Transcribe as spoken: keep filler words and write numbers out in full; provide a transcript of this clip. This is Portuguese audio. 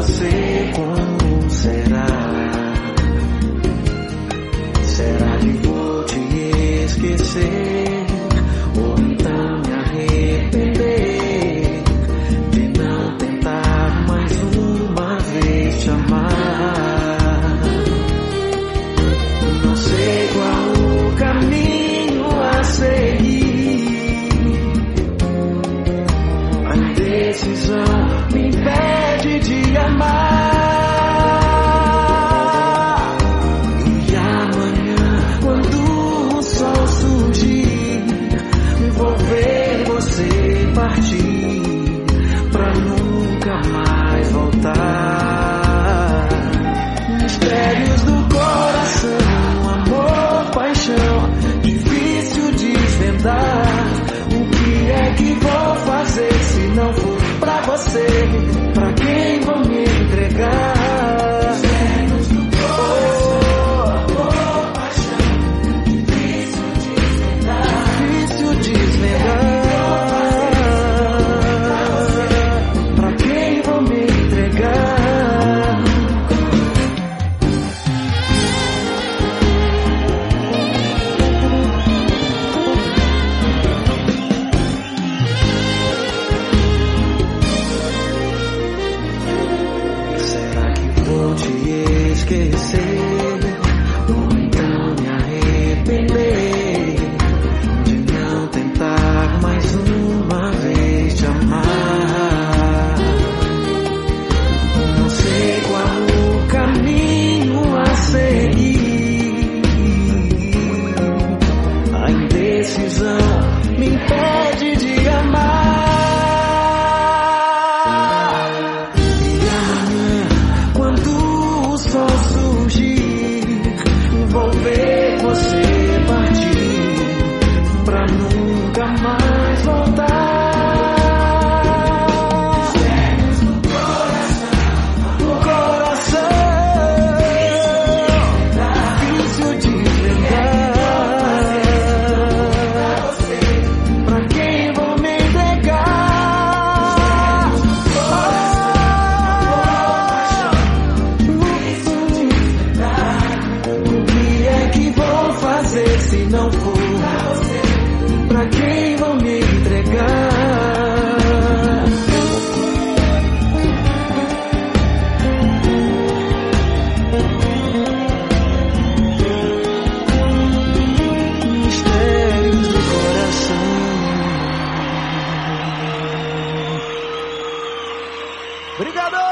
você como será? Será que vou te esquecer? Ou então me arrepender de não tentar mais uma vez te amar? Não sei qual o caminho a seguir. A indecisão me impede de amar. E amanhã, quando o sol surgir, vou ver você partir pra nunca mais voltar. Mistérios do coração, amor, paixão, difícil de desvendar. O que é que vou fazer se não for pra você? Pra quem vou me entregar? Mistérios do coração, amor, paixão, difícil de desvendar. Difícil de desvendar. Pra quem vou me entregar? Será que vou te esquecer? Ou então me arrepender de não tentar mais uma vez te amar? Não sei qual o caminho a seguir. A indecisão me impede de amar. E amanhã, quando o sol surgir, vou ver você partir pra nunca mais voltar. Mistérios do coração, do coração, difícil de desvendar. Pra quem vou me entregar? O que é que vou fazer se não for pra quem vou me entregar? Mistérios do coração. Obrigado!